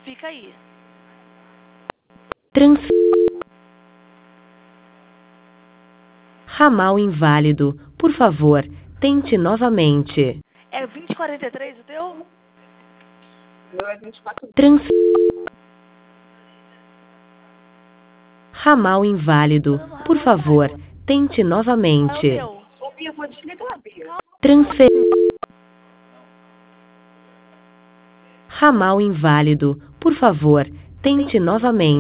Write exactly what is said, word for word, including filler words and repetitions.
Fica aí. Trans... Ramal inválido. Por favor, tente novamente. É vinte e quarenta e três o teu? Meu é vinte e quatro. Trans... Ramal inválido. Por favor, tente Qual é o novamente. teu? Ô, Bia, vou desligar, Bia. Transfer... Ramal inválido. Por favor, tente novamente.